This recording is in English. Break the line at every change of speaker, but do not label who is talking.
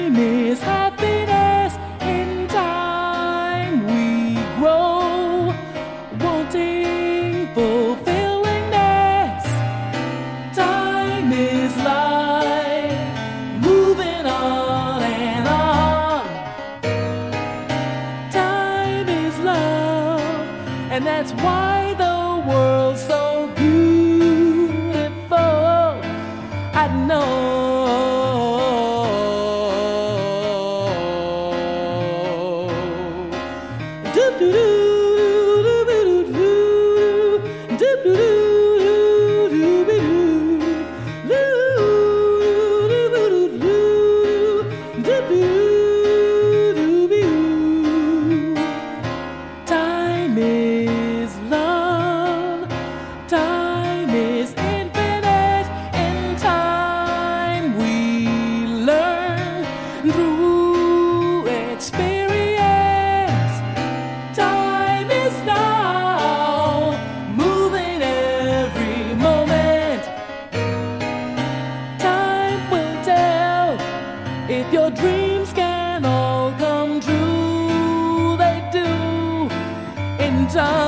is happiness. In time we grow, wanting fulfillingness. Time is life, moving on and on. Time is love, and that's why the world's so beautiful. I know. Time is love. Time is infinite. In time we learn through experience. Time is now, moving every moment. Time will tell if your dreams can all come true. They do in time.